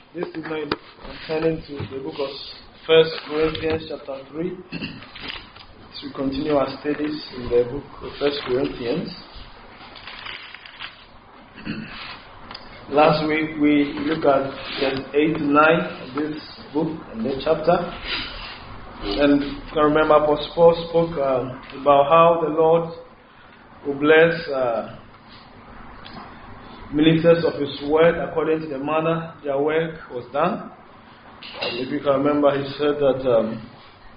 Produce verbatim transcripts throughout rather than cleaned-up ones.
This evening I'm turning to the book of First Corinthians chapter three. As we continue our studies in the book of First Corinthians. Last week we looked at verse eight to nine of this book and this chapter. And you can remember Apostle Paul spoke um, about how the Lord will bless uh, ministers of His word according to the manner their work was done. And if you can remember, he said that um,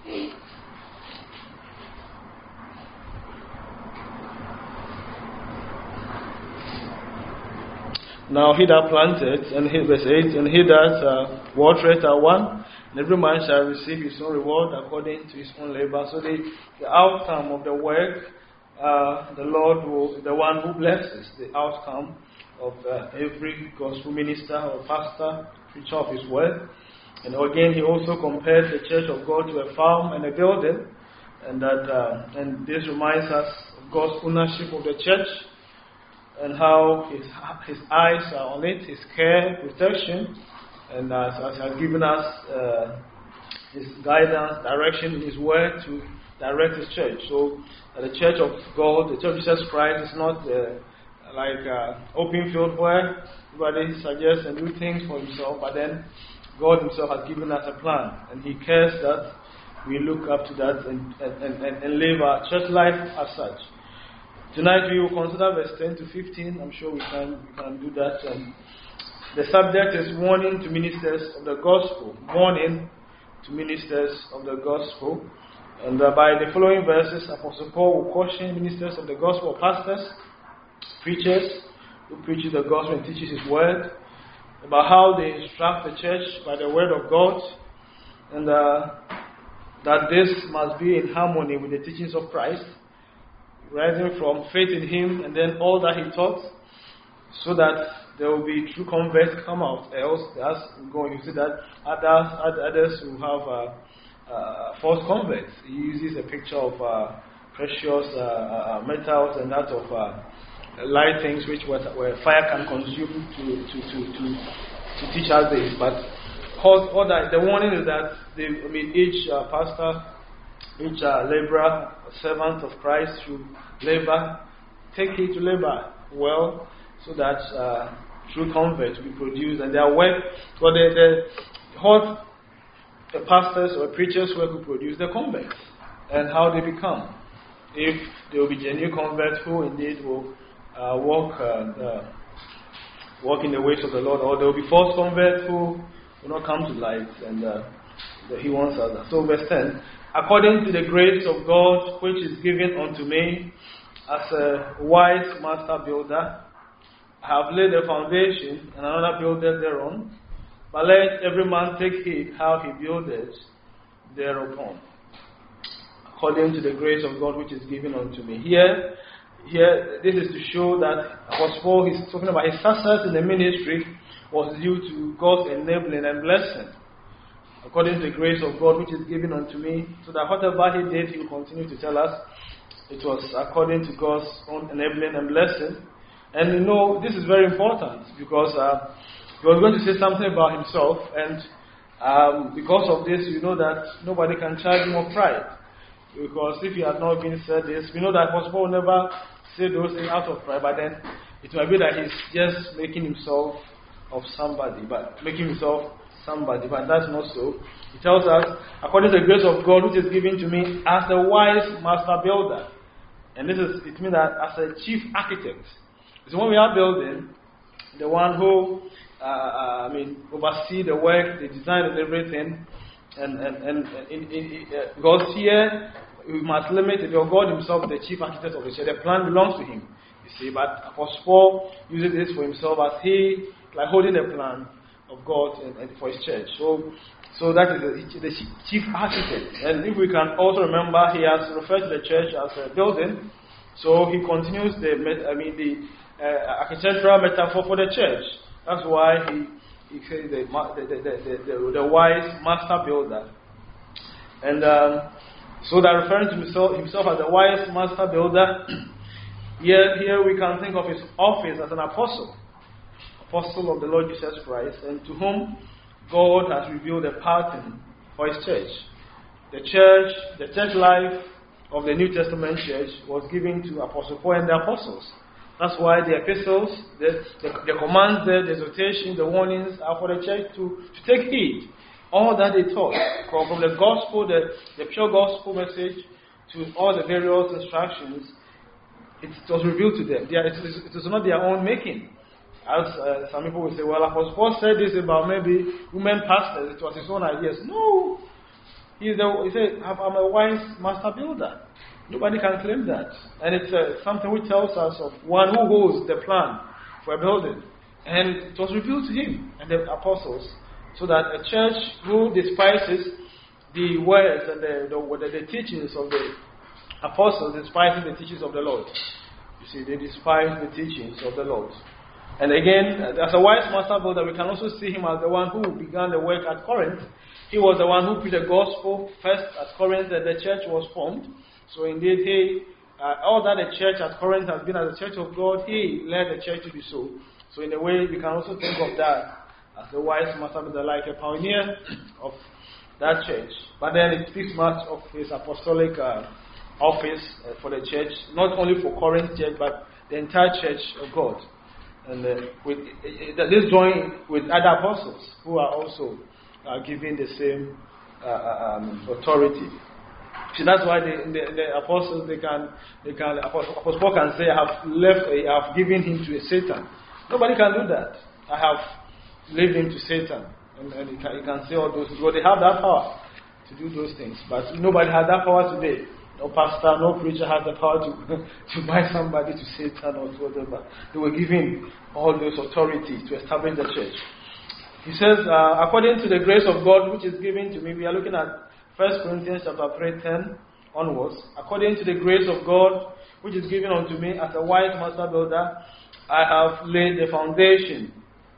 now he that planted, and he, verse eight, and he that uh, watered are one, and every man shall receive his own reward according to his own labor. So the, the outcome of the work, uh, the Lord will, the one who blesses the outcome of uh, every gospel minister or pastor, preacher of his word. And again, he also compared the church of God to a farm and a building, and that uh, and this reminds us of God's ownership of the church and how his his eyes are on it, his care, protection, and uh, as has given us uh, his guidance, direction in his word to direct his church. So uh, the church of God, the church of Jesus Christ, is not uh, like uh, open field where everybody suggests and do things for himself, but then God himself has given us a plan, and he cares that we look up to that and, and, and, and live our church life as such. Tonight we will consider verse ten to fifteen. I'm sure we can, we can do that. And the subject is warning to ministers of the gospel. Warning to ministers of the gospel. And uh, by the following verses, Apostle Paul will caution ministers of the gospel, pastors, preachers who preaches the gospel and teaches his word, about how they instruct the church by the word of God, and uh, that this must be in harmony with the teachings of Christ, rising from faith in him and then all that he taught, so that there will be true converts come out. Else, as we're going to see that others, others who have uh, uh, false converts. He uses a picture of uh, precious uh, uh, metals and that of uh, light things which was, where fire can consume to to to to, to teach us this. But all, all that, the warning is that they, I mean, each uh, pastor, each uh, laborer, servant of Christ should labor, take heed to labor well, so that uh, true converts will be produced, and their work, so the the what the pastors or preachers' work will produce the converts, and how they become. If they will be genuine converts who indeed will Uh, walk uh, uh, walk in the ways of the Lord, or there will be false converts who will not come to light, and uh, he wants us. So verse ten, according to the grace of God which is given unto me as a wise master builder, I have laid a foundation, and another buildeth thereon, but let every man take heed how he buildeth thereupon. According to the grace of God which is given unto me. Here Here, this is to show that Apostle Paul is talking about his success in the ministry was due to God's enabling and blessing, according to the grace of God which is given unto me, so that whatever he did, he will continue to tell us it was according to God's own enabling and blessing. And you know, this is very important because uh, he was going to say something about himself, and um, because of this, you know that nobody can charge him of pride. Because if he had not been said this, we know that Apostle Paul never said those things out of pride, but then it might be that he's just making himself of somebody, but making himself somebody, but that's not so. He tells us, according to the grace of God which is given to me as a wise master builder. And this is, it means that as a chief architect. So when we are building, the one who, uh, I mean, oversee the work, the design and everything, And and and in, in, in, uh, because here we must limit it. God himself, the chief architect of the church, the plan belongs to him. You see, but Apostle Paul uses this for himself as he like holding the plan of God and, and for his church. So, so that is the, the chief architect. And if we can also remember, he has referred to the church as a building. So he continues the I mean the uh, architectural metaphor for the church. That's why he. He says the, the, the, the, the, the wise master builder. And um, so that referring to himself, himself as the wise master builder, here, here we can think of his office as an apostle. Apostle of the Lord Jesus Christ, and to whom God has revealed a pattern for His church. The church, the church life of the New Testament church was given to Apostle Paul and the apostles. That's why the epistles, the, the, the commands, the, the exhortation, the warnings are for the church to, to take heed. All that they taught, from, from the gospel, the, the pure gospel message, to all the various instructions, it was revealed to them. They are, it, is, it is not their own making. As uh, some people will say, well, Apostle Paul said this about maybe women pastors. It was his own ideas. No. He's the, he said, I'm a wise master builder. Nobody can claim that. And it's uh, something which tells us of one who holds the plan for a building. And it was revealed to him and the apostles. So that a church who despises the words and the, the, the teachings of the apostles despises the teachings of the Lord. You see, they despise the teachings of the Lord. And again, as a wise master builder, we can also see him as the one who began the work at Corinth. He was the one who preached the gospel first at Corinth, and the church was formed. So indeed, he, uh, all that the church at Corinth has been as the church of God, he led the church to be so. So in a way, we can also think of that as the wise master builder, like a pioneer of that church. But then it speaks much of his apostolic uh, office uh, for the church, not only for Corinth church, but the entire church of God. And uh, with uh, this join with other apostles who are also uh, given the same uh, um, authority. So that's why the, the, the apostles they can they can Apostle Paul can say, I have left, I have given him to a Satan. Nobody can do that. I have leave him to Satan, and, and he, can, he can say all those things. Well, they have that power to do those things, but nobody has that power today. No pastor, no preacher has the power to to bind somebody to Satan or to whatever. They were given all those authorities to establish the church. He says, uh, according to the grace of God which is given to me, we are looking at First Corinthians chapter three, ten onwards. According to the grace of God which is given unto me as a wise master builder, I have laid the foundation.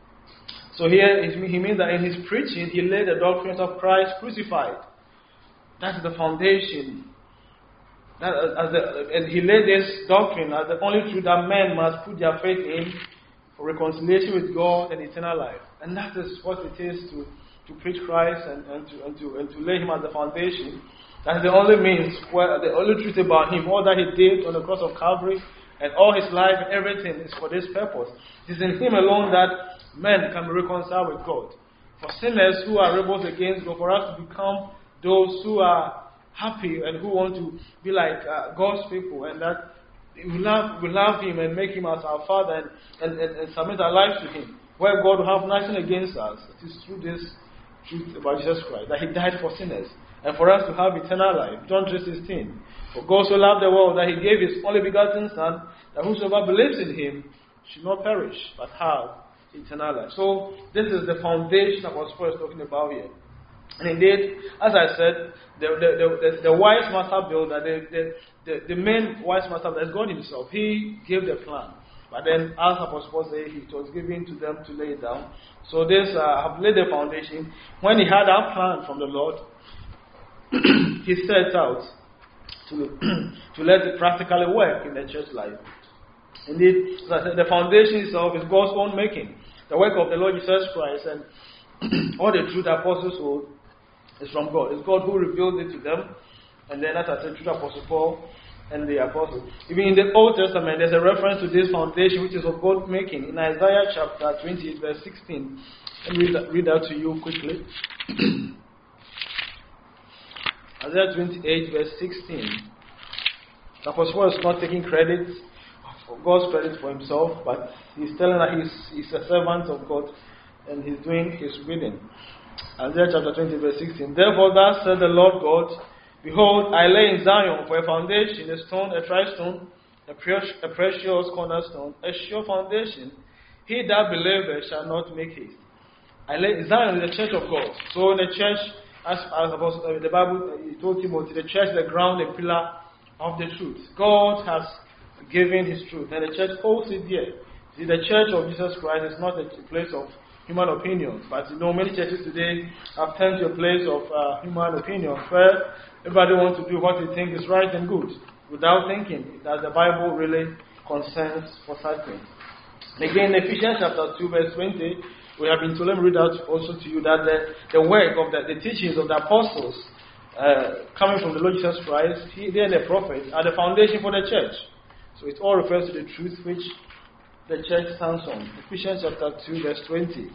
So here he means that in his preaching, he laid the doctrines of Christ crucified. That's the foundation. That, as the, and he laid this doctrine as the only truth that men must put their faith in for reconciliation with God and eternal life. And that is what it is to, to preach Christ and, and, to, and, to, and to lay him as the foundation. That's the only means, where, the only truth about him, all that he did on the cross of Calvary, and all his life and everything is for this purpose. It is in him alone that men can be reconciled with God. For sinners who are rebels against God, for us to become those who are happy and who want to be like uh, God's people, and that we love, we love him and make him as our Father, and, and, and, and submit our lives to him, where God will have nothing against us. It is through this truth about Jesus Christ, that he died for sinners, and for us to have eternal life. John three sixteen. For God so loved the world that he gave his only begotten Son, that whosoever believes in him should not perish, but have eternal life. So this is the foundation that was first talking about here. And indeed, as I said, the the, the, the, the wise master builder, the, the, the, the main wise master builder is God himself. He gave the plan. But then, as Apostle Paul said, it was given to them to lay it down. So this uh, have laid the foundation. When he had that plan from the Lord, he set out to, to let it practically work in the church life. Indeed, as I said, the foundation itself is God's own making. The work of the Lord Jesus Christ, and all the truth the apostles hold is from God. It's God who revealed it to them. And then, as I said, through the Apostle Paul and the apostles. Even in the Old Testament, there's a reference to this foundation which is of God making. In Isaiah chapter twenty-eight, verse sixteen. Let me read that, read that to you quickly. Isaiah twenty-eight, verse sixteen. The Apostle Paul is not taking credit for God's credit for himself, but he's telling that he's, he's a servant of God and he's doing his bidding. Isaiah chapter twenty, verse sixteen. Therefore, thus said the Lord God, behold, I lay in Zion for a foundation, a stone, a tried stone, a precious, a precious cornerstone, a sure foundation. He that believeth shall not make haste. I lay in Zion is the church of God. So the church, as, as the Bible he told Timothy, the church is the ground and pillar of the truth. God has given his truth, and the church holds it dear. See, the church of Jesus Christ is not a place of human opinions, but you know, many churches today have turned to a place of uh, human opinions, where everybody wants to do what they think is right and good, without thinking that the Bible really concerns for such things. Again, Ephesians chapter two, verse twenty, we have been told, let me read out also to you, that the, the work of the, the teachings of the apostles uh, coming from the Lord Jesus Christ, he, they and the prophets are the foundation for the church. So it all refers to the truth which the church stands on. Ephesians chapter two, verse twenty.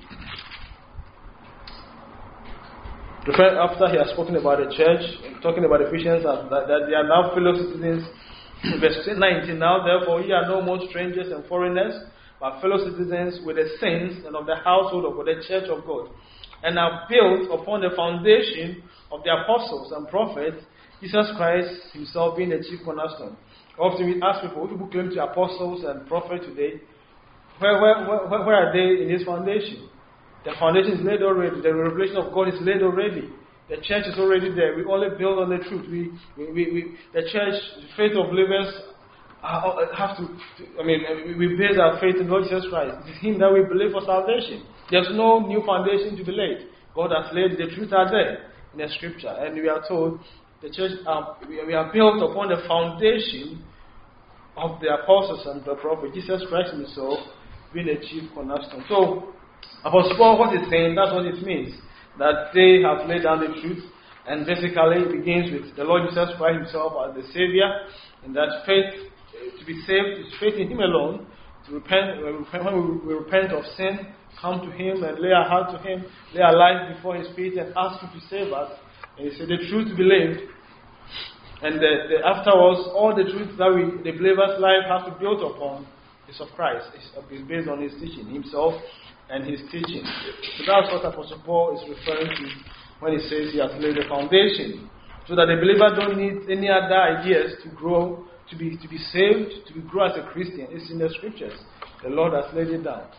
After he has spoken about the church, talking about Ephesians, that, that they are now fellow citizens. Verse nineteen, now therefore ye are no more strangers and foreigners, but fellow citizens with the saints and of the household of the church of God, and are built upon the foundation of the apostles and prophets, Jesus Christ himself being the chief cornerstone. Often we ask people, who people claim to be apostles and prophets today, where, where, where, where are they in this foundation? The foundation is laid already. The revelation of God is laid already. The church is already there. We only build on the truth. We, we, we, we the church, the faith of believers, have to, to, I mean, we base our faith in Lord Jesus Christ. It is Him that we believe for salvation. There's no new foundation to be laid. God has laid, the truth are there in the scripture. And we are told the church, uh, we, we are built upon the foundation of the apostles and the prophet, Jesus Christ himself being the chief cornerstone. So, Apostle Paul, what he's saying, that's what it means. That they have laid down the truth. And basically it begins with the Lord Jesus Christ himself as the Savior. And that faith, to be saved, is faith in Him alone. To repent, when we repent of sin, come to Him and lay our heart to Him, lay our life before His feet and ask Him to save us. And He said the truth believed. And the, the, afterwards, all the truth that we, the believer's life has to build upon is of Christ. It's, it's based on His teaching, Himself and His teaching. So that's what Apostle Paul is referring to when he says he has laid the foundation. So that the believer don't need any other ideas to grow, to be to be saved, to be grow as a Christian. It's in the scriptures. The Lord has laid it down.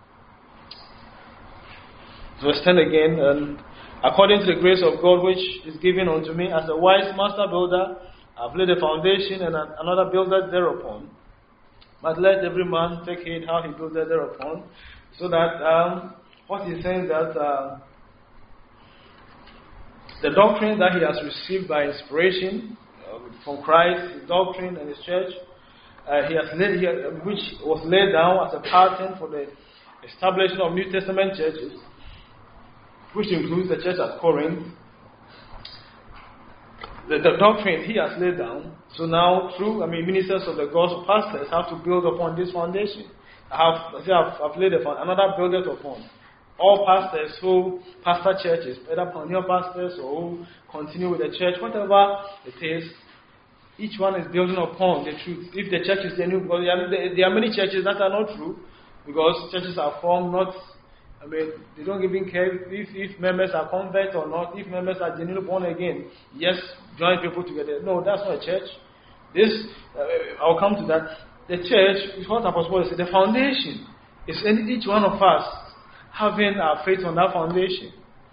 So verse ten again, and according to the grace of God which is given unto me as a wise master builder, I have laid a foundation and another builder thereupon. But let every man take heed how he buildeth thereupon. So that um, what he's saying that uh, the doctrine that he has received by inspiration uh, from Christ, his doctrine and his church, uh, he has laid here, which was laid down as a pattern for the establishment of New Testament churches, which includes the church at Corinth. The, the doctrine he has laid down. So now, through I mean, ministers of the gospel, pastors have to build upon this foundation. I have, I have, I've laid upon another build it upon. All pastors who pastor churches, either pioneer pastors or who continue with the church, whatever it is, each one is building upon the truth. If the church is genuine, because there are many churches that are not true, because churches are formed not, I mean, they don't even care if, if members are converted or not, if members are genuinely born again. Yes, join people together. No, that's not a church. This, uh, I'll come to that. The church is what Apostle Paul said, the foundation. It's in each one of us having our faith on that foundation.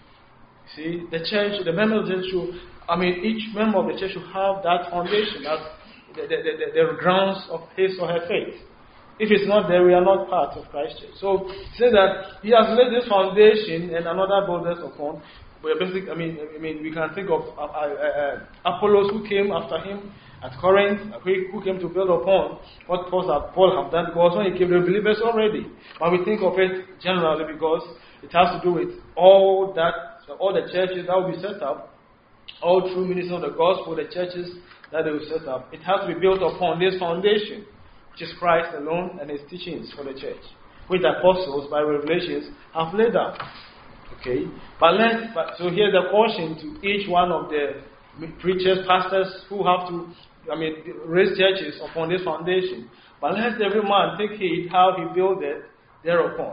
See, the church, the members of the church should, I mean, each member of the church should have that foundation, that the, the, the, the grounds of his or her faith. If it's not there, we are not part of Christ's church. So, say that he has laid this foundation and another builders upon. But basically, I mean, I mean, we can think of uh, uh, uh, Apollos who came after him at Corinth, who came to build upon what Paul have done, because when he came, the believers already. But we think of it generally because it has to do with all that, all the churches that will be set up, all true ministers of the gospel, the churches that they will set up. It has to be built upon this foundation, which is Christ alone and His teachings for the church, which the apostles by revelations have laid down. Okay, but let but so here's the caution to each one of the preachers, pastors who have to, I mean, raise churches upon this foundation. But let every man take heed how he buildeth thereupon.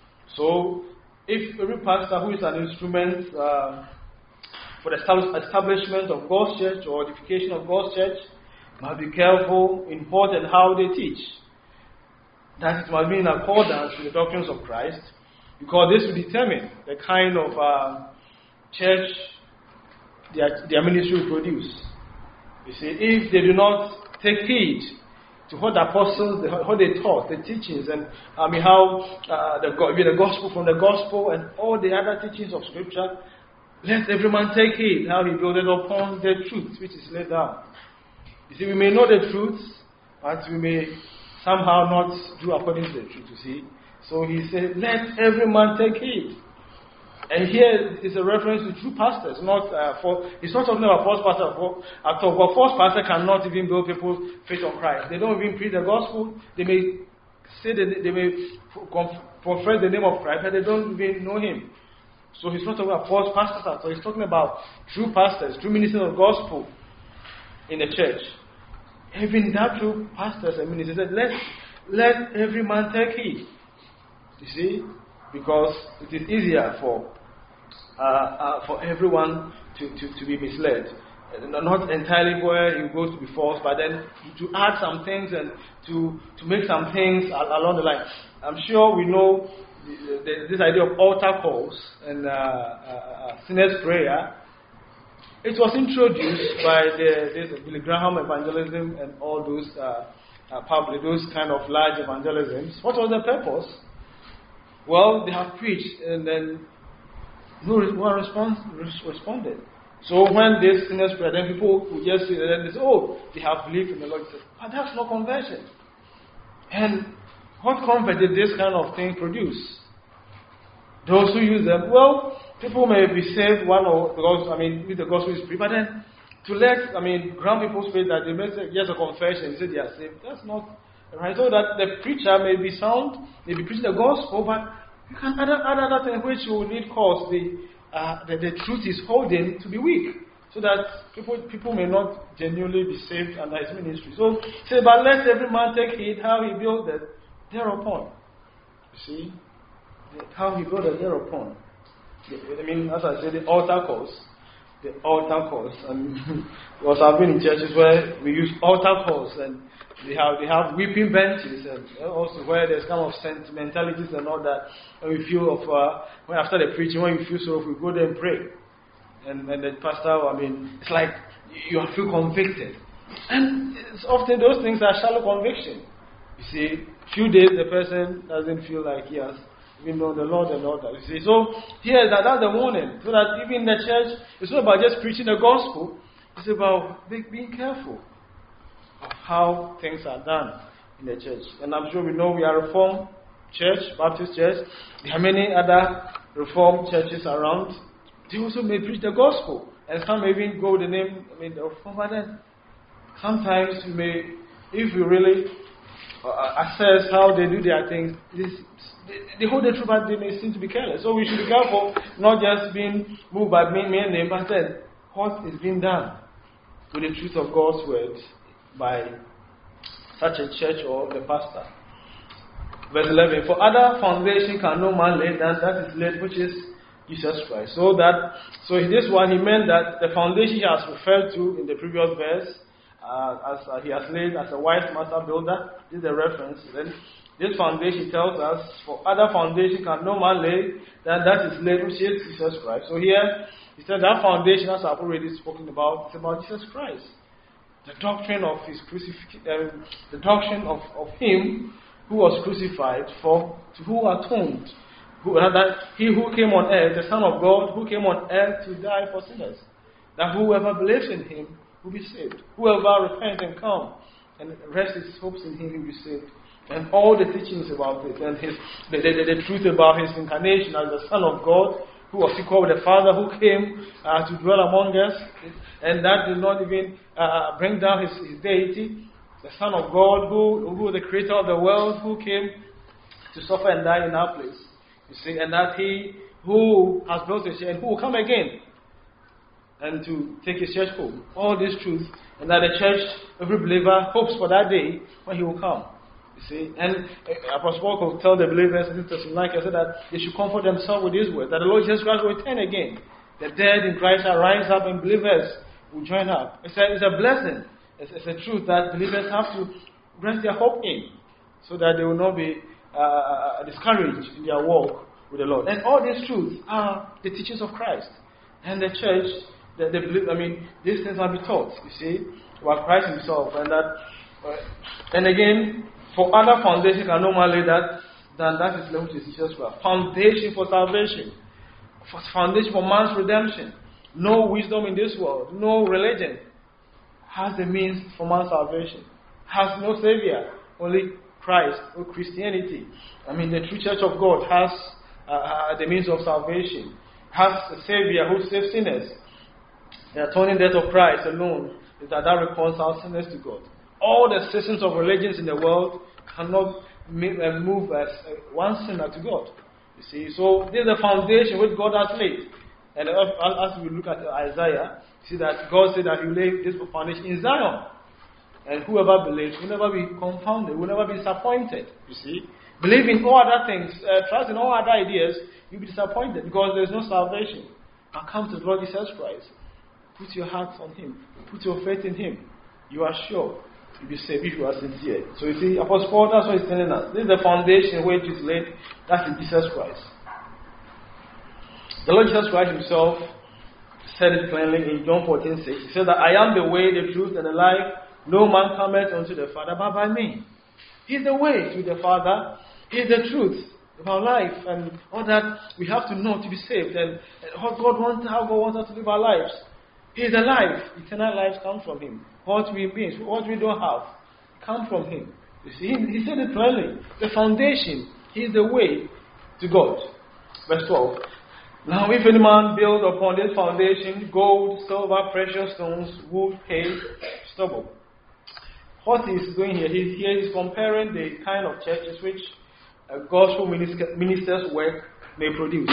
So, if every pastor who is an instrument uh, for the establishment of God's church or edification of God's church, must be careful in what and how they teach, that it must be in accordance with the doctrines of Christ, because this will determine the kind of uh, church their, their ministry will produce. You see, if they do not take heed to what the apostles, what they taught, the teachings, and I mean how uh, the, the gospel from the gospel and all the other teachings of Scripture, let every man take heed how he builded upon the truth which is laid down. You see, we may know the truth, but we may somehow not do according to the truth. You see, So he said, let every man take heed. And here is a reference to true pastors, not uh, for. It's not talking about false pastors at all. But false pastors cannot even build people's faith on Christ. They don't even preach the gospel. They may say that they may profess the name of Christ, but they don't even know Him. So he's not talking about false pastors at all. He's talking about true pastors, true ministers of the gospel in the church. Even that true pastors and ministers said, let let every man take heed. You see, because it is easier for. Uh, uh, for everyone to, to, to be misled. Not entirely where he goes to be false, but then to add some things and to, to make some things along the line. I'm sure we know the, the, this idea of altar calls and uh, uh, sinner's prayer. It was introduced by the, this Billy Graham evangelism and all those uh, uh, public, those kind of large evangelisms. What was the purpose? Well, they have preached and then no one response, responded. So when this sinners pray, then people would just say, then they say, oh, they have believed in the Lord. But that's not conversion. And what comfort did this kind of thing produce? Those who use them, well, people may be saved one or because I mean, with the gospel is free, but then to let I mean ground people's faith that they may say yes a confession, they say they are saved. That's not right. So that the preacher may be sound, may be preaching the gospel, but you can add, add other things which will need cause the, uh, the the truth is holding to be weak, so that people people may not genuinely be saved under his ministry. So say, but let every man take heed how he builded thereon. You see, how he builded thereon. I mean, as I said, the altar calls, the altar calls, and because I've been in churches where we use altar calls and. They have they have weeping benches and also where there's kind of sentimentalities and all that. When we feel of uh, when after the preaching, when you feel sorrowful, we go there and pray. And and the pastor, I mean, it's like you feel convicted. And it's often those things are shallow conviction. You see, few days the person doesn't feel like he has even known the Lord and all that. You see, so here that that's the warning, so that even in the church, it's not about just preaching the gospel. It's about being careful of how things are done in the church. And I'm sure we know we are a Reformed church, Baptist church. There are many other Reformed churches around. They also may preach the gospel. And some may even go the name, I mean, the Reformed. But then sometimes you may, if you really uh, assess how they do their things, this, they, they hold the truth, but they may seem to be careless. So we should be careful, not just being moved by mere name, but then what is being done with the truth of God's word by such a church or the pastor. Verse eleven, for other foundation can no man lay than that is laid, which is Jesus Christ. So that, so in this one, he meant that the foundation he has referred to in the previous verse, uh, as uh, he has laid as a wise master builder, this is the reference. Then this foundation tells us, for other foundation can no man lay than that is laid, which is Jesus Christ. So here, he said that foundation, as I've already spoken about, it's about Jesus Christ. The doctrine of his crucifixion, uh, the doctrine of, of him who was crucified for, who atoned, who, uh, that he who came on earth, the Son of God, who came on earth to die for sinners, that whoever believes in him will be saved. Whoever repents and come and rests his hopes in him will be saved. And all the teachings about it, and his the, the, the, the truth about his incarnation as the Son of God, who was equal with the Father, who came uh, to dwell among us, and that did not even uh, bring down his, his deity. The Son of God, who, who the creator of the world, who came to suffer and die in our place. You see, and that he who has built his church, and who will come again, and to take his church home. All these truths, and that the church, every believer, hopes for that day when he will come. You see, and Apostle Paul will tell the believers in Thessalonica that they should comfort themselves with his word, that the Lord Jesus Christ will return again. The dead in Christ shall rise up, and believers will join up. It's a, it's a blessing. It's, it's a truth that believers have to rest their hope in, so that they will not be uh, discouraged in their walk with the Lord. And all these truths are the teachings of Christ. And the church, the, the believe, I mean, these things are be taught. You see, about Christ Himself, and that, uh, and again. For other foundation can no man lay that than that is left with Jesus Christ. Foundation for salvation. For foundation for man's redemption. No wisdom in this world. No religion has the means for man's salvation. Has no savior. Only Christ or Christianity. I mean, the true church of God has uh, uh, the means of salvation, has a Savior who saves sinners. The atoning death of Christ alone is that that reconciles sinners to God. All the systems of religions in the world cannot move as one sinner to God. You see, so this is the foundation which God has laid. And as we look at Isaiah, see that God said that He laid this foundation in Zion. And whoever believes will never be confounded, will never be disappointed. You see, believe in all other things, uh, trust in all other ideas, you'll be disappointed because there's no salvation. Now come to the Lord Jesus Christ. Put your heart on Him. Put your faith in Him. You are sure you'll be saved if you are sincere. So you see, Apostle Paul, that's what he's telling us. This is the foundation which is laid. That's in Jesus Christ. The Lord Jesus Christ Himself said it plainly in John fourteen six. He said that I am the way, the truth, and the life. No man cometh unto the Father but by me. He's the way to the Father. He's the truth about life and all that we have to know to be saved, and, and how God wants, how God wants us to live our lives. He's the life. Eternal life comes from Him. What we miss, what we don't have, come from Him. You see, He, he said it plainly. The foundation. He is the way to God. Verse twelve. Now, if any man build upon this foundation gold, silver, precious stones, wood, hay, stubble. What he's doing here, he's, here he's comparing the kind of churches which a gospel minister's work may produce.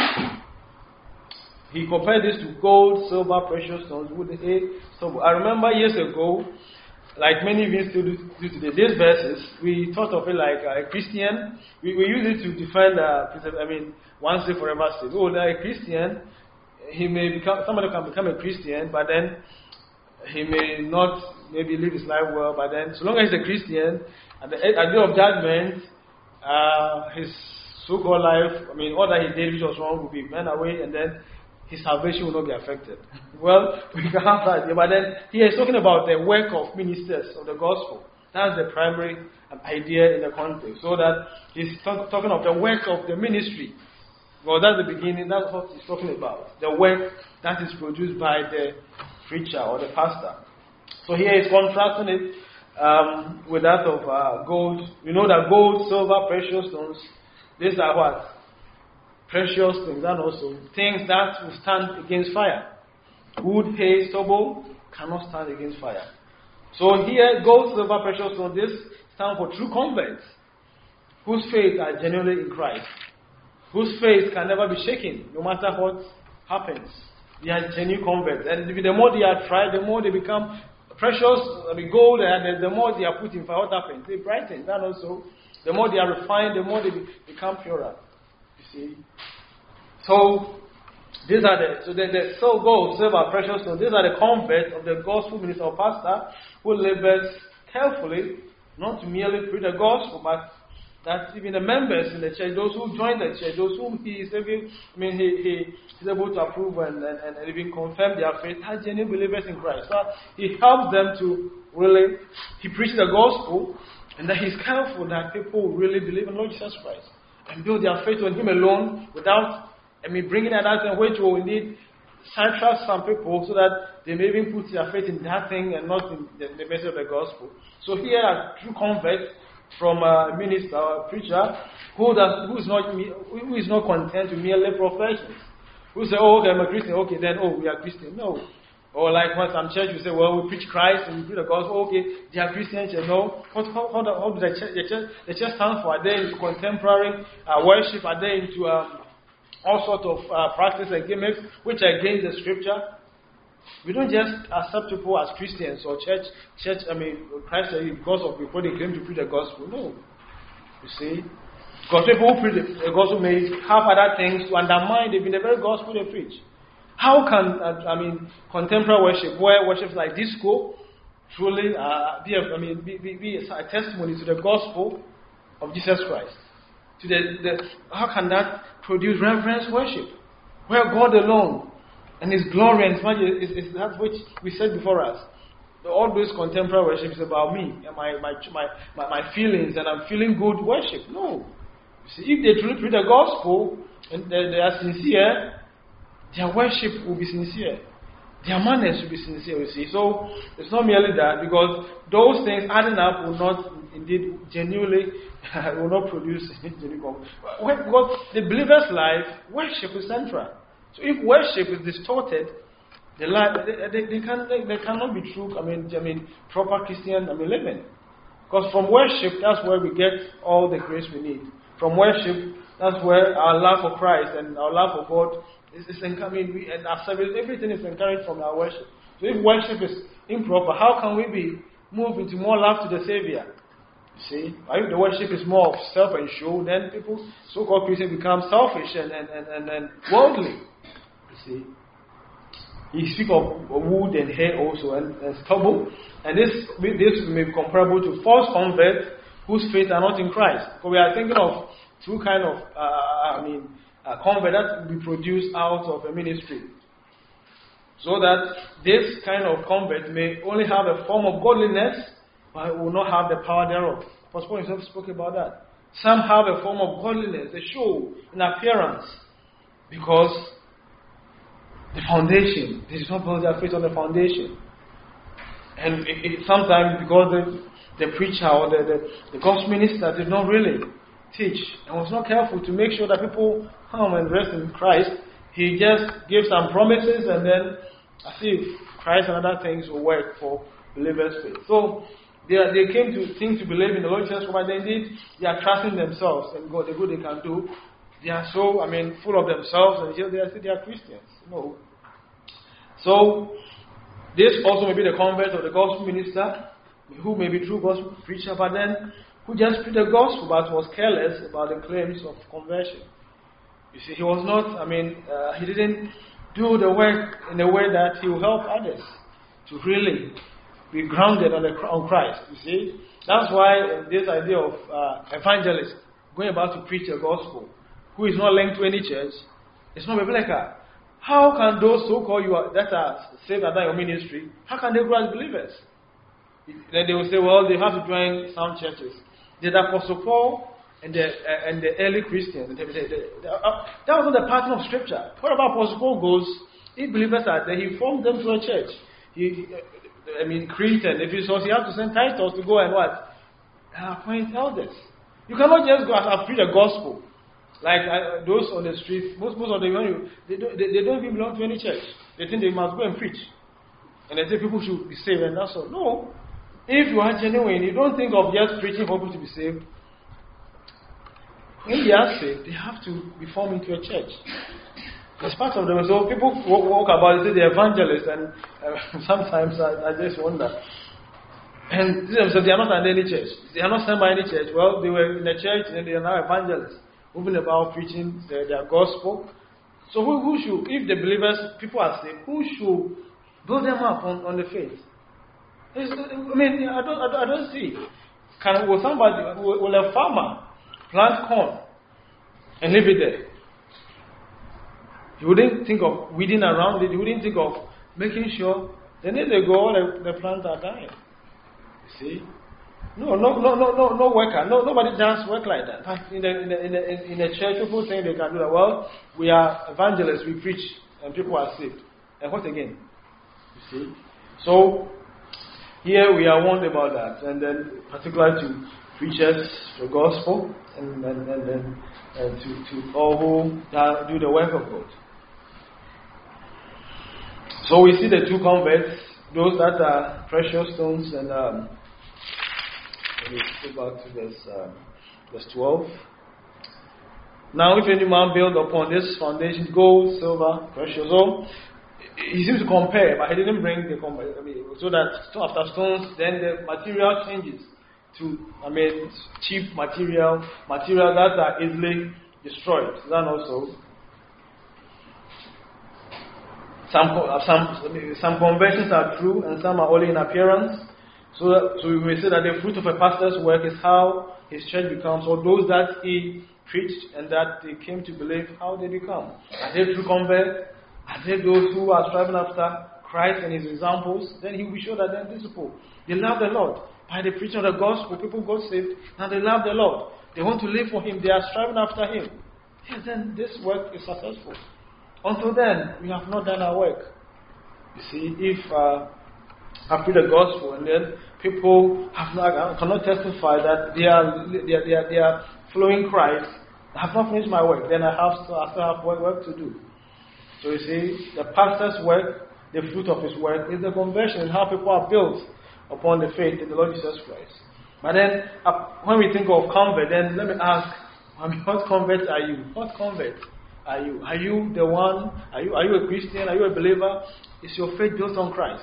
He compared this to gold, silver, precious stones, wood, hay, stubble. I remember years ago, like many of you still do, do today, these verses, we thought of it like a Christian. We, we use it to defend, uh, I mean, once and forever sake. Oh, like a Christian, he may become, somebody can become a Christian, but then he may not maybe live his life well, but then so long as he's a Christian, at the, at the day of judgment, uh, his so-called life, I mean, all that he did which was wrong will be burned away, and then his salvation will not be affected. Well, we can have that, but then he is talking about the work of ministers of the gospel. That's the primary idea in the context. So that he's talk, talking of the work of the ministry. Well, that's the beginning, that's what he's talking about. The work that is produced by the preacher or the pastor. So here he's contrasting it um, with that of uh, gold. You know that gold, silver, precious stones, these are what? Precious things, and also things that will stand against fire. Wood, hay, stubble cannot stand against fire. So here, gold, silver, precious stones, this stand for true converts whose faith are genuinely in Christ, whose faith can never be shaken, no matter what happens. They are genuine converts, and the more they are tried, the more they become precious. I mean, gold, and the more they are put in fire, what happens? They brighten. And also, the more they are refined, the more they become purer. You see. So these are the so the, the so gold, silver, precious stones. These are the converts of the gospel minister or pastor who labors carefully, not to merely preach the gospel, but that even the members in the church, those who join the church, those whom he is able, I mean, he, he is able to approve and, and, and even confirm their faith, are genuine believers in Christ. So he helps them to really, he preaches the gospel, and that he's careful that people really believe in Lord Jesus Christ and build their faith on Him alone without, I mean, bringing that thing which will indeed sidetrack some people so that they may even put their faith in that thing and not in the, the message of the gospel. So here are true converts from a minister or a preacher who does who is not who is not content to merely professions. Who say, oh, okay, I'm a Christian, okay, then oh, we are Christian. No. Or like when some church will say, well, we preach Christ and we preach the gospel, okay, they are Christians, you know. What how, how, how do the church the church the church stand for? Are they into contemporary uh, worship? Are they into um, all sorts of uh, practice and gimmicks which are against the scripture? We don't just accept people as Christians or church, church. I mean, Christ because of before they came to preach the gospel. No, you see, because people who preach the gospel may have other things to undermine the very gospel they preach. How can uh, I mean contemporary worship, where worship like disco, truly uh, be, a, I mean, be, be, be a testimony to the gospel of Jesus Christ? To the, the how can that produce reverence worship, where God alone and His glory and His majesty is, is that which we said before us. The, all those contemporary worship is about me and my, my, my, my, my feelings and I'm feeling good worship. No. You see, if they truly preach the gospel and they, they are sincere, their worship will be sincere. Their manners should be sincere, you see. So it's not merely that, because those things adding up will not indeed genuinely will not produce genuine. Because the believer's life, worship is central. So if worship is distorted, the life they, they, they can they, they cannot be true. I mean, I mean proper Christian I mean living. Because from worship, that's where we get all the grace we need. From worship, that's where our love for Christ and our love for God is, is encouraged. We, and our service, everything is encouraged from our worship. So if worship is improper, how can we be moved into more love to the Savior? You see, if the worship is more of self and show, then people, so-called Christians, become selfish and, and, and, and, and worldly. You see. He speaks of wood and hair also, and, and stubble. And this, this may be comparable to false converts whose faith are not in Christ. So we are thinking of two kind of, uh, I mean, uh, convert that will be produced out of a ministry. So that this kind of convert may only have a form of godliness, but it will not have the power thereof. Apostle Paul himself spoke about that. Some have a form of godliness, a show, an appearance, because the foundation, they did not build their faith on the foundation. And it, it, sometimes because the, the preacher or the, the, the gospel minister did not really teach and was not careful to make sure that people come and rest in Christ, he just gave some promises and then as if Christ and other things will work for believers' faith. So they, they came to think to believe in the Lord Jesus Christ, but indeed they are trusting themselves and God, the good they can do. They are so, I mean, full of themselves, and here they are, they are Christians. No. So, this also may be the convert of the gospel minister, who may be true gospel preacher, but then who just preached the gospel, but was careless about the claims of conversion. You see, he was not, I mean, uh, he didn't do the work in a way that he will help others to really be grounded on, the, on Christ. You see, that's why this idea of uh, evangelist going about to preach the gospel, who is not linked to any church, it's not biblical. How can those so-called you are, that are saved under your ministry, how can they grow as believers? Then they will say, well, they have to join some churches. The Apostle Paul and the uh, and the early Christians, they, they, they, they, uh, that was not the pattern of Scripture. Wherever Apostle Paul goes, if believers are there, he formed them to a church. He, uh, I mean, Crete and Ephesus, he had to send Titus to go and what? Uh, appoint elders. You cannot just go and preach the gospel. Like uh, those on the street, most, most of them, they don't, they, they don't even belong to any church. They think they must go and preach. And they say people should be saved and that's all. No. If you are genuine, you don't think of just preaching for people to be saved. When they are saved, they have to be formed into a church. As part of them. So people walk about, they say they're evangelists, and uh, sometimes I, I just wonder. And so they are not under any church. They are not sent by any church. Well, they were in a church and they are now evangelists, moving about preaching their, their gospel. So who, who should, if the believers, people are saved, who should build them up on, on the faith? It's, I mean, I don't, I don't, I don't see. Can will somebody, will, will a farmer plant corn and leave it there? He wouldn't think of weeding around it. He wouldn't think of making sure. Then if they go, all the, the plants are dying. You see? No, no, no, no, no, no worker. No, nobody does work like that. In the in the in the, in the church, people think they can do that. Well, we are evangelists. We preach, and people are saved. And what again? You see? So here we are warned about that, and then particularly to preachers the gospel, and and and, and, and to to all who do the work of God. So we see the two converts, those that are precious stones, and um, let me go back to verse, um, verse twelve. Now, if any man build upon this foundation gold, silver, precious, so he seems to compare, but he didn't bring the I mean, so that stone after stones, then the material changes to, I mean, cheap material, material that are easily destroyed. Then also, some some some conversions are true, and some are only in appearance. So, that, so we may say that the fruit of a pastor's work is how his church becomes, or those that he preached and that they came to believe, how they become. Are they true converts? Are they those who are striving after Christ and his examples? Then he will be sure that they're disciples. They love the Lord. By the preaching of the gospel, people got saved, and they love the Lord. They want to live for him. They are striving after him. Yes, then this work is successful. Until then, we have not done our work. You see, if uh, I preach the gospel and then people have not, cannot testify that they are they are, they are, they are following Christ, I have not finished my work, then I have to, I still have work, work to do. So you see, the pastor's work, the fruit of his work, is the conversion and how people are built upon the faith in the Lord Jesus Christ. But then, uh, when we think of convert, then let me ask, I mean, what convert are you? What convert are you? Are you the one? Are you are you a Christian? Are you a believer? Is your faith built on Christ?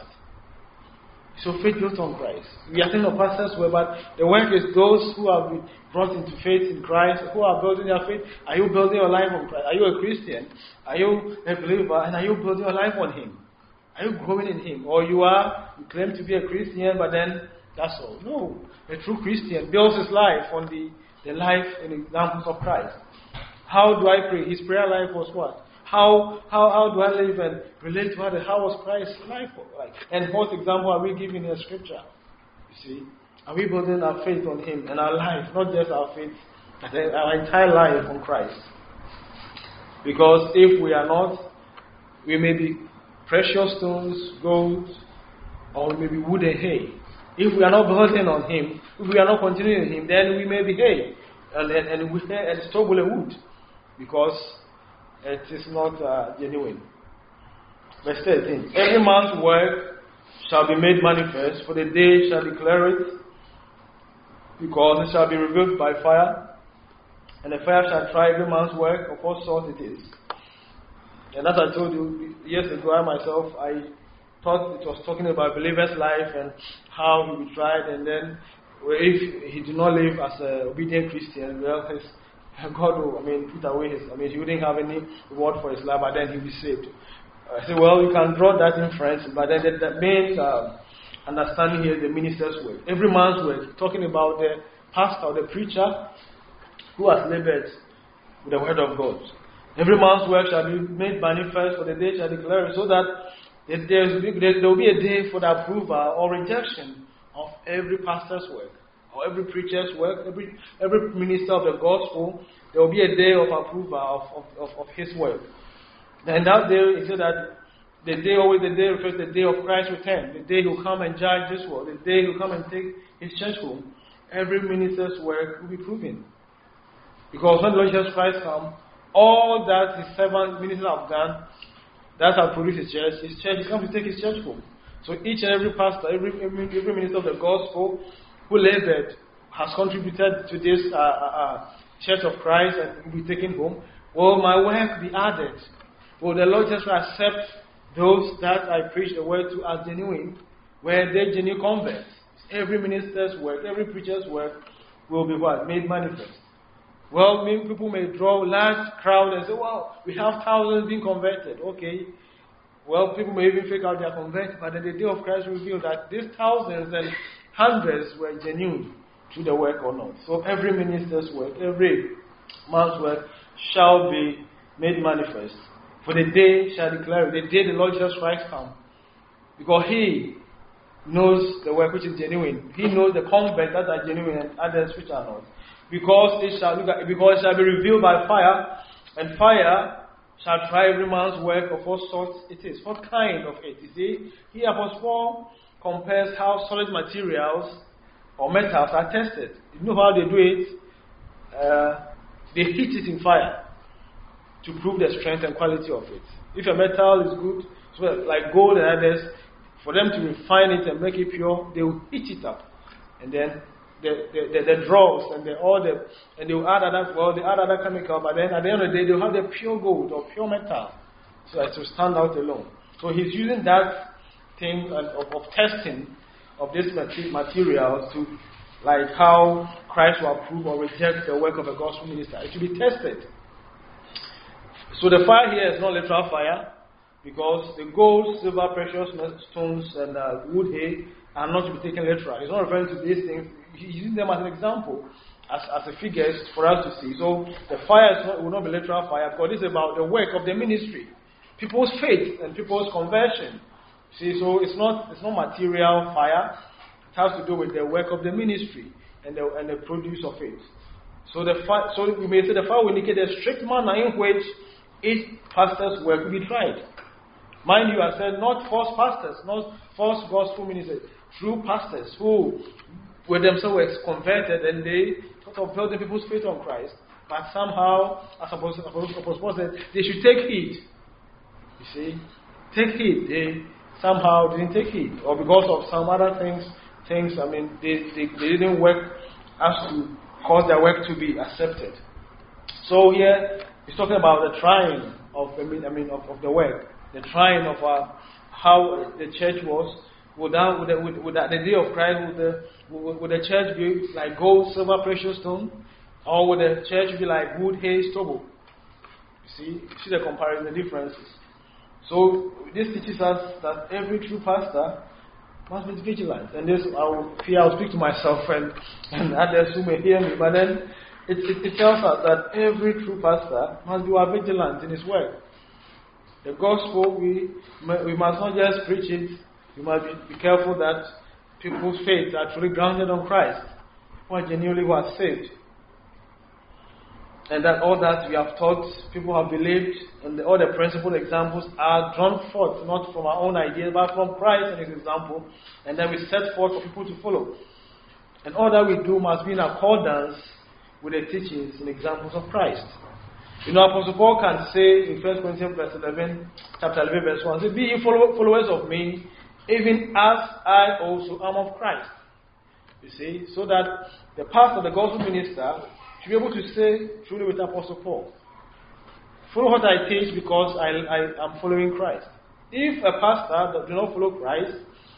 Is your faith built on Christ? We are saying the pastor's work, but the work is those who have been brought into faith in Christ, who are building their faith. Are you building your life on Christ? Are you a Christian? Are you a believer? And are you building your life on Him? Are you growing in Him? Or you are, you claim to be a Christian, but then that's all. No. A true Christian builds his life on the, the life and examples of Christ. How do I pray? His prayer life was what? How how how do I live and relate to others? How was Christ's life like? And what example are we giving in the scripture? You see? Are we building our faith on Him and our life, not just our faith, but our entire life on Christ? Because if we are not, we may be precious stones, gold, or we may be wood and hay. If we are not building on Him, if we are not continuing in Him, then we may be hay and and, and we and stubble and wood, because it is not uh, genuine. Verse thirteen. Every man's work shall be made manifest, for the day shall declare it, because it shall be revealed by fire, and the fire shall try every man's work of what sort it is. And as I told you years ago, I myself, I thought it was talking about believer's life and how he be tried, and then if he did not live as an obedient Christian, well, his God will, I mean, put away his, I mean, he wouldn't have any reward for his life, but then he'll be saved. I say, well, you can draw that inference, but then the, the main uh, understanding here is the minister's work. Every man's work, talking about the pastor or the preacher who has labored with the word of God. Every man's work shall be made manifest, for the day shall declare it, so that there will be a day for the approval or rejection of every pastor's work, or every preacher's work, every every minister of the gospel. There will be a day of approval of, of, of, of his work. And that day, it said that the day, always the day refers to the day of Christ's return, the day he will come and judge this world, the day he will come and take his church home. Every minister's work will be proven. Because when the Lord Jesus Christ comes, all that his servant ministers have done, that have produced his church, his church, he comes to take his church home. So each and every pastor, every, every, every minister of the gospel who labored has contributed to this uh, uh, church of Christ and will be taken home. Will my work be added? Will the Lord just accept those that I preach the word to as genuine? Where they genuine converts. Every minister's work, every preacher's work will be what? Made manifest. Well, maybe people may draw large crowd and say, well, we have thousands being converted. Okay. Well, people may even fake out their converted, but then the day of Christ will reveal that these thousands and hundreds were genuine through the work or not. So every minister's work, every man's work shall be made manifest. For the day shall declare it, the day the Lord Jesus Christ comes. Because He knows the work which is genuine. He knows the converts that are genuine and others which are not. Because it shall look at, because it shall be revealed by fire, and fire shall try every man's work of what sort it is. What kind of it? You see, here Apostle Paul compares how solid materials or metals are tested. You know how they do it? Uh, they heat it in fire to prove the strength and quality of it. If a metal is good, so like gold and others, for them to refine it and make it pure, they will heat it up, and then the the, the, the dross and the all the and they will add other well they add other chemical, but then at the end of the day they will have the pure gold or pure metal, so as to stand out alone. So he's using that thing of, of testing of these materials to, like how Christ will approve or reject the work of a gospel minister. It should be tested. So the fire here is not literal fire, because the gold, silver, precious stones, and uh, wood, hay are not to be taken literal. He's not referring to these things. He's using them as an example, as, as a figure for us to see. So the fire is not, will not be literal fire, because this is about the work of the ministry, people's faith and people's conversion. See, so it's not it's not material fire. It has to do with the work of the ministry and the and the produce of it. So the fire, so we may say the fire will indicate the strict manner in which each pastor's work will be tried. Mind you, I said not false pastors, not false gospel ministers, true pastors who were themselves converted and they sort of building people's faith on Christ, but somehow, as Apostle Paul said, they should take heed. You see, take heed. They somehow didn't take heed, or because of some other things, things. I mean, they, they, they didn't work as to cause their work to be accepted. So here he's talking about the trying of I mean, I mean of, of the work, the trying of uh, how the church was. Would that, would, the, would, would that the day of Christ, would the would, would the church be like gold, silver, precious stone, or would the church be like wood, hay, stubble? You see, you see the comparison, the differences. So this teaches us that every true pastor must be vigilant. And this, I will, here I'll speak to myself and, and others who may hear me. But then it, it, it tells us that every true pastor must be vigilant in his work. The gospel, we we must not just preach it. We must be, be careful that people's faith are truly grounded on Christ, who are genuinely who are saved. And that all that we have taught, people have believed, and the, all the principal examples are drawn forth, not from our own ideas, but from Christ and his example, and then we set forth for people to follow. And all that we do must be in accordance with the teachings and examples of Christ. You know, Apostle Paul can say in First Corinthians verse eleven, chapter eleven, verse one, say, "Be ye followers of me, even as I also am of Christ." You see, so that the pastor, the gospel minister, should be able to say truly with Apostle Paul, follow what I teach because I, I am following Christ. If a pastor does not follow Christ,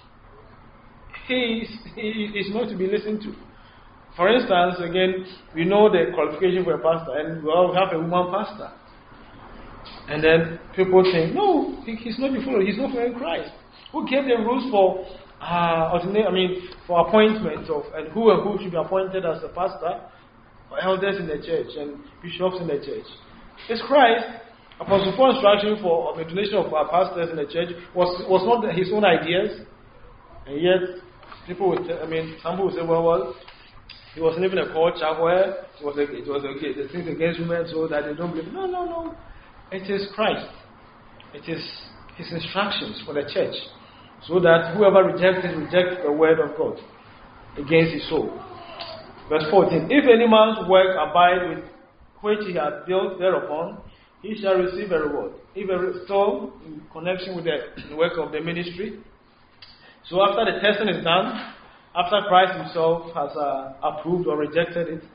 he is, he is not to be listened to. For instance, again, we know the qualification for a pastor, and we all have a woman pastor. And then people think, no, he, he's not be followed, he's not following Christ. Who gave the rules for uh, alternate, I mean, for appointment of and who and who should be appointed as a pastor, or elders in the church and bishops in the church? It's Christ. Apostle Paul's instruction for ordination of our pastors in the church was was not his own ideas, and yet people would, I mean, some people would say, well, well, he was living in a culture where it was a, it was okay, the things against women, so that they don't believe. No, no, no. It is Christ. It is his instructions for the church, so that whoever rejects it rejects the word of God against his soul. Verse fourteen: If any man's work abide with which he hath built thereupon, he shall receive a reward. If a still in connection with the work of the ministry. So after the testing is done, after Christ himself has uh, approved or rejected it,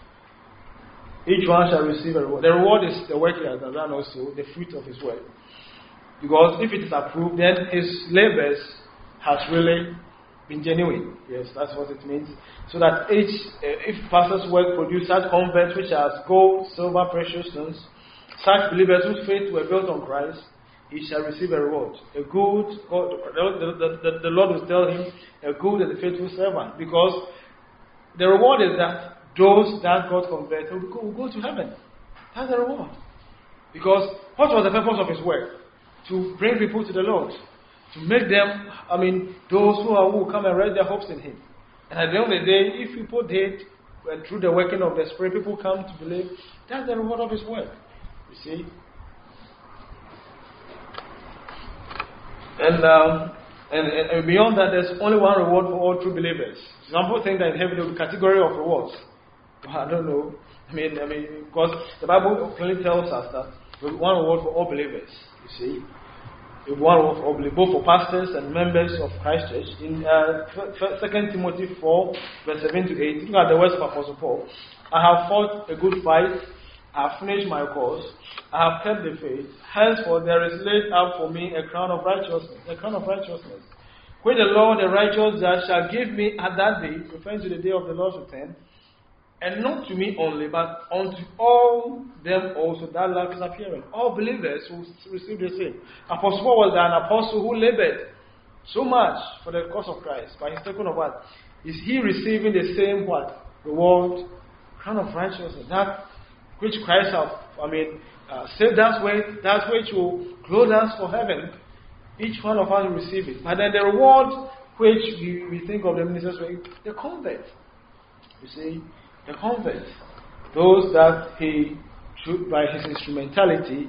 each one shall receive a reward. The reward is the work he has done, also the fruit of his work. Because if it is approved, then his labors has really been genuine. Yes, that's what it means. So that each, uh, if pastor's work produce such converts which has gold, silver, precious stones, such believers whose faith were built on Christ, he shall receive a reward. A good, God, the, the, the, the Lord will tell him, a good and faithful servant. Because the reward is that those that God converted will go, will go to heaven. That's the reward. Because what was the purpose of his work? To bring people to the Lord. To make them, I mean, those who are who come and rest their hopes in him. And at the end of the day, if people did, and through the working of the Spirit, people come to believe, that's the reward of his work. You see? And, um, and, and, and beyond that, there's only one reward for all true believers. Some people think that in heaven there will be a category of rewards. Well, I don't know. I mean, I mean, because the Bible clearly tells us that there will be one reward for all believers. You see, there will be one reward for all believers, both for pastors and members of Christ Church. In uh, Second Timothy four, verse seven to eight, look at the words of Apostle Paul. I have fought a good fight. I have finished my course. I have kept the faith. Henceforth there is laid up for me a crown of righteousness, a crown of righteousness, which the Lord, the righteous judge, shall give me at that day, referring to the day of the Lord's return, and not to me only, but unto all them also that love is appearing. All believers who receive the same. Apostle Paul was an apostle who labored so much for the cause of Christ, but he's talking of what? Is he receiving the same what? Reward, crown of righteousness, that which Christ has, I mean, uh, saved us with, that which will clothe us for heaven. Each one of us will receive it. But then the reward which we, we think of the ministers, the convert. You see, the convert. Those that he, by his instrumentality,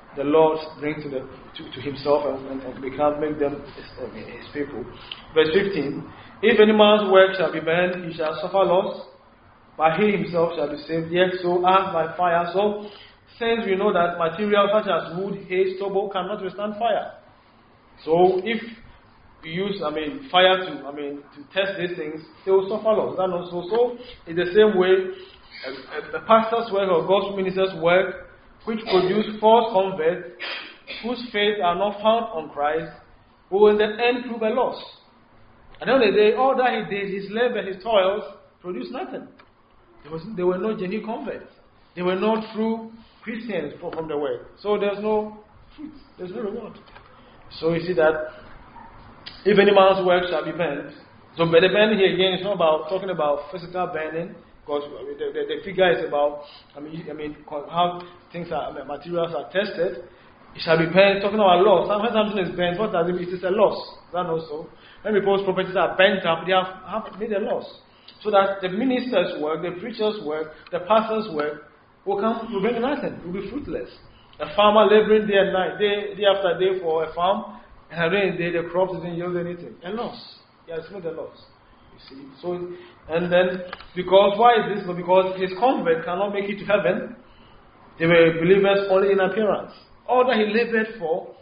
the Lord bring to the to, to himself and, and, and become make them his, uh, his people. Verse fifteen. If any man's work shall be burned, he shall suffer loss, but he himself shall be saved, yet so as by fire. So, since we know that materials such as wood, hay, stubble cannot withstand fire. So, if we use, I mean, fire to, I mean, to test these things, they will suffer loss. That also, so, in the same way, a, a pastor's work or God's minister's work, which produce false converts, whose faith are not found on Christ, will in the end prove a loss. At the end of the day, all that he did, his labor, his toils, produced nothing. There, was, there were no genuine converts. They were not true Christians from, from the world. So there's no fruit. There's no reward. So you see that if any man's work shall be burned. So but the burning here again is not about talking about physical burning, because the, the, the figure is about I mean I mean how things are I mean, materials are tested. It shall be burned, talking about loss. When something is burned, what does it mean? It is a loss. That also. When people's properties are burnt up, they have, have made a loss. So that the minister's work, the preacher's work, the pastor's work will come will bring nothing, will be fruitless. A farmer laboring day and night, day, day after day for a farm, and at the end of the day the crop doesn't yield anything. A loss. He has made a loss. You see. So and then because why is this? Because his convert cannot make it to heaven. They were believers only in appearance. All that he labored for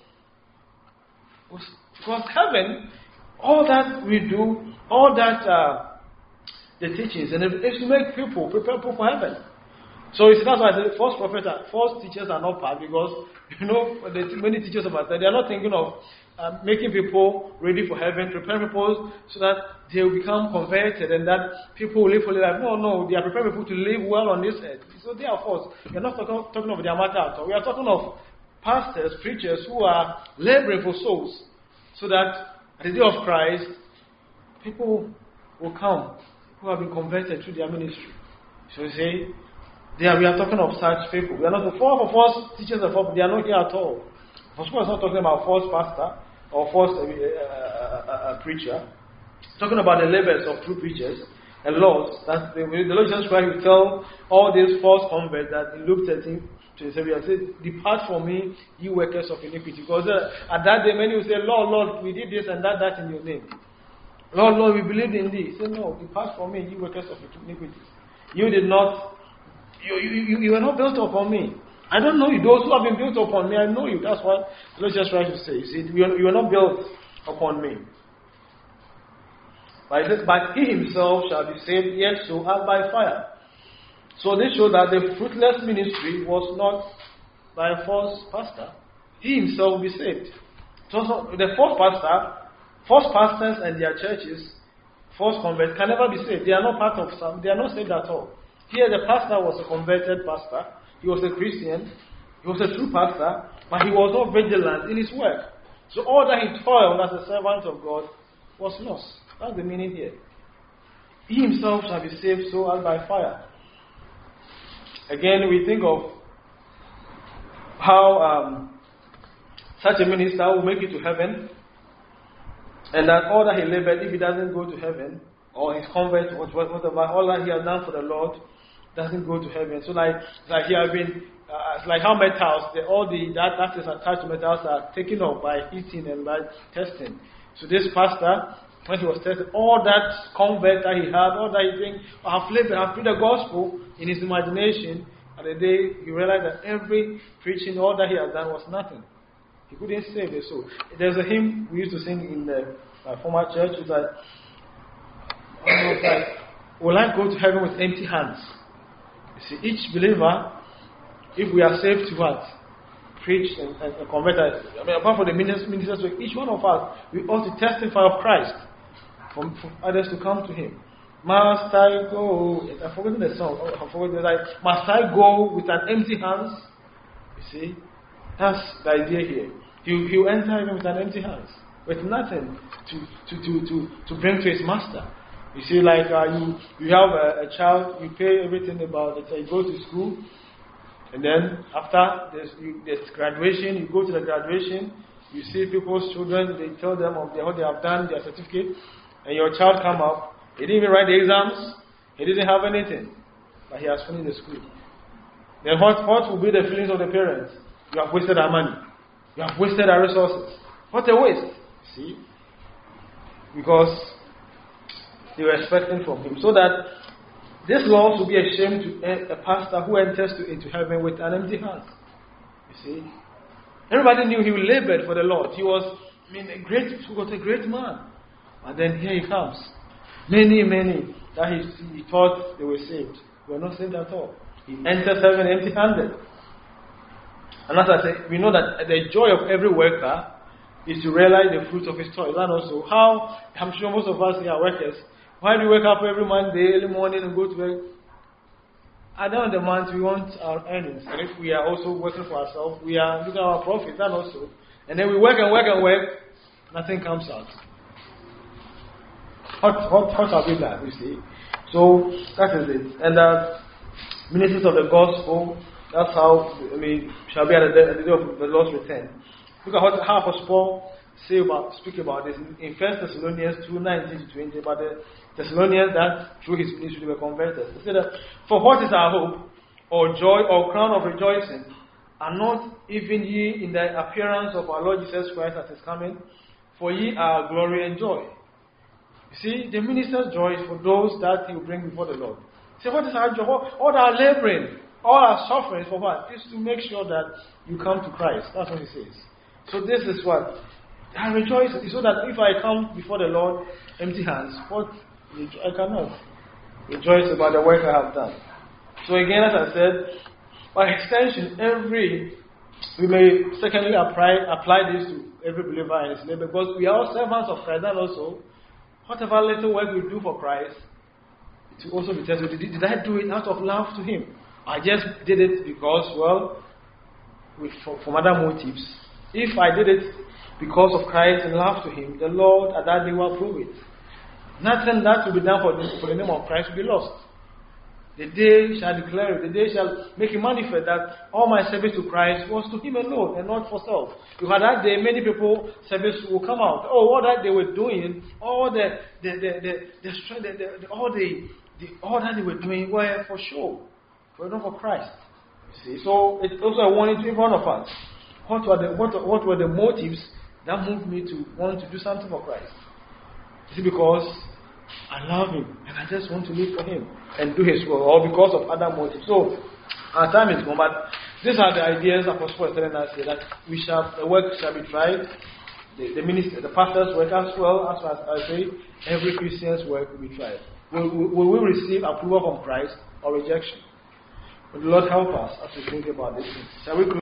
was because heaven, all that we do, all that uh, the teachings, and it's to make people prepare people for heaven. So it's that's why I say false prophets, are, false teachers are not part, because you know the many teachers of us they are not thinking of uh, making people ready for heaven, preparing people so that they will become converted and that people will live holy life. No, no, they are preparing people to live well on this earth. So they are false. We are not talking, talking of their matter at all. We are talking of pastors, preachers who are laboring for souls, so that at the day of Christ, people will come who have been converted through their ministry. So you say, they are, we are talking of such people. We are not the false, false teachers of false, they are not here at all. First of all, it's not talking about false pastor or false uh, uh, uh, uh, preacher. It's talking about the labors of true preachers and laws. That the, the Lord Jesus Christ will tell all these false converts that in Luke thirteen, twenty-seven, he said, "Depart from me, you workers of iniquity." Because uh, at that day, many will say, "Lord, Lord, we did this and that, that in your name. Lord, Lord, we believed in thee." He said, "No, depart from me, you workers of iniquity. You did not, you, you, you, you were not built upon me. I don't know you. Those who have been built upon me, I know you." That's what the Lord just trying to say. You see, you are, you are not built upon me. But he says, "But he himself shall be saved, yet so as by fire." So this shows that the fruitless ministry was not by a false pastor. He himself will be saved. So, so the false pastor, false pastors and their churches, false converts can never be saved. They are not part of some. They are not saved at all. Here the pastor was a converted pastor. He was a Christian. He was a true pastor, but he was not vigilant in his work. So all that he toiled as a servant of God was lost. That's the meaning here. He himself shall be saved so as by fire. Again, we think of how um, such a minister will make it to heaven, and that all that he labored, if he doesn't go to heaven, or his convert, whatever, all that he has done for the Lord doesn't go to heaven. So, like, like he has been, uh, it's like how metals, the, all the that that is attached to metals are taken off by heating and by testing. So, this pastor, when he was tested, all that convert that he had, all that he think, have labored, have preached the gospel in his imagination, and the day he realized that every preaching, all that he had done was nothing. He couldn't save the soul. There's a hymn we used to sing in the uh, former church. It's like, it's like, will I go to heaven with empty hands? You see, each believer, if we are saved to what? Preach and, and, and convert. I mean, apart from the ministers, ministers, each one of us, we ought to testify of Christ for, for others to come to Him. Must I go? I'm forgetting the song. Oh, I'm forgetting the like. Must I go with an empty hands? You see, that's the idea here. He he will enter heaven with an empty hands, with nothing to to to to, to bring to his master. You see, like uh, you you have a, a child, you pay everything about it. So you go to school, and then after there's, you, there's graduation, you go to the graduation. You see people's children. They tell them of the, what they have done, their certificate, and your child come up. He didn't even write the exams. He didn't have anything, but he has finished the school. Then what what will be the feelings of the parents? You have wasted our money. You have wasted our resources. What a waste. See? Because they were expecting from him. So that this loss will be a shame to a pastor who enters to, into heaven with an empty hand. You see? Everybody knew he labored for the Lord. He was, I mean, a great, he was a great man. And then here he comes. Many, many that he, he thought they were saved were not saved at all. He enters heaven empty-handed. And as I said, we know that the joy of every worker is to realize the fruit of his toil. And also, how, I'm sure most of us here are workers. Why do we wake up every Monday, early morning, and go to work? At the end of the month, we want our earnings. And if we are also working for ourselves, we are looking at our profits, and also. And then we work and work and work, nothing comes out. What, what, what have we done, you see? So, that is it. And uh, ministers of the gospel, that's how, I mean, shall be at the, at the day of the Lord's return. Look at what, how Apostle Paul say about, speak about this in First Thessalonians two, nineteen to twenty, about the Thessalonians that through his ministry were converted. He said that, for what is our hope, or joy, or crown of rejoicing, are not even ye in the appearance of our Lord Jesus Christ at his coming? For ye are our glory and joy. You see, the minister's joy is for those that he will bring before the Lord. Say, what is our joy? All our laboring, all our suffering for what? Is to make sure that you come to Christ. That's what he says. So this is what I rejoice, so that if I come before the Lord empty hands, what I cannot rejoice about the work I have done. So again, as I said, by extension, every we may secondly apply apply this to every believer in his labor, because we are all servants of Christ, and also whatever little work we do for Christ, it will also be tested. Did, did I do it out of love to Him? I just did it because, well, with from, from other motives. If I did it because of Christ and love to Him, the Lord at that day will approve it. Nothing that will be done for the, for the name of Christ will be lost. The day shall declare it. The day shall make it manifest that all my service to Christ was to Him alone and not for self. Because that day, many people service will come out. Oh, all that they were doing, all the the the the, the, the, the, the all the, the all that they were doing were for show, were not for Christ. You see, so it's also a warning to every one of us. What were the what what were the motives that moved me to want to do something for Christ? Is it because I love Him and I just want to live for Him and do His will, or because of other motives? So our time is gone, but these are the ideas Apostle Paul is telling us here, that we shall the work shall be tried, the, the minister, the pastor's work as well, as far as I say, every Christian's work will be tried. Will, will, will we receive approval from Christ or rejection? Will the Lord help us as we think about this? Shall we